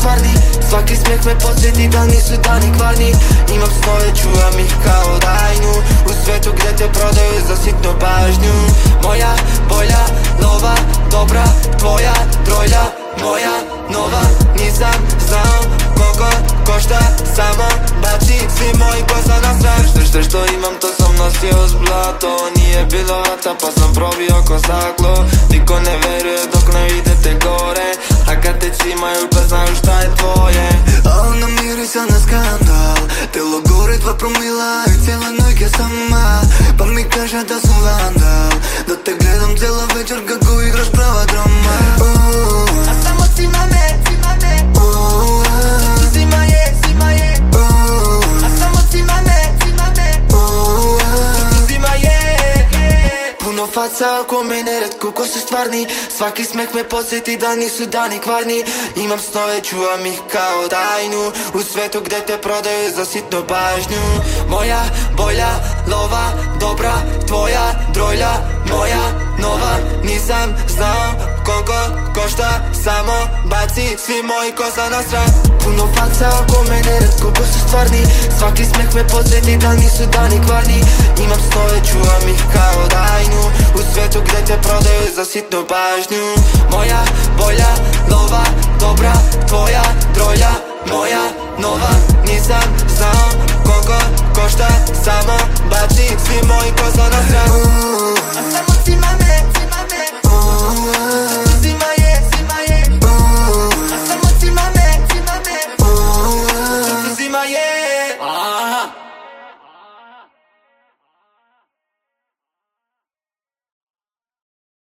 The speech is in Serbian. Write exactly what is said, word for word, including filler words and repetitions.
stvarni. Svaki smijeh me podsjeti da nisu dani kvarni. Imam snove, čuvam ih kao tajnu, u svetu gdje te prodaju za sitnu pažnju. Moja bolja, nova, dobra, tvoja drolja, moja nova. Nisam znao koliko košta, samo baci svi moji kosa na stran. Sve što što imam to sam nosio s blato, nije bilo rata pa sam probio ko staklo. Niko ne veruje dok ne idete gore, a kad te cimaju pa znaju šta je tvoje. A ona mirisa na skandal, telo gore dva promila i cijela noć je sama. Pa mi kaže da sam vandal, da te gledam cijela večer kako igraš prava drama. uh, A samo cima me, cima me, uh, zima je, zima je, uh, a samo cima me, cima me, uh, zima je. Puno faca oko mene, retko ko su stvarni. Svaki smeh me podsjeti da nisu dani kvarni. Imam snove, čuvam ih kao tajnu, u svetu gdje te prodaju za sitnu pažnju. Moja bolja, lova, dobra, tvoja drolja, moja nova. Nisam znao koliko košta, samo baci svi moji kosa na stran. Puno faca oko mene, retko ko su stvarni. Svaki smeh me podsjeti da nisu dani kvarni. Imam snove, čuvam ih kao tajnu, u svetu gdje te prodaju za sitnu pažnju. Moja bolja, lova, dobra, tvoja drolja,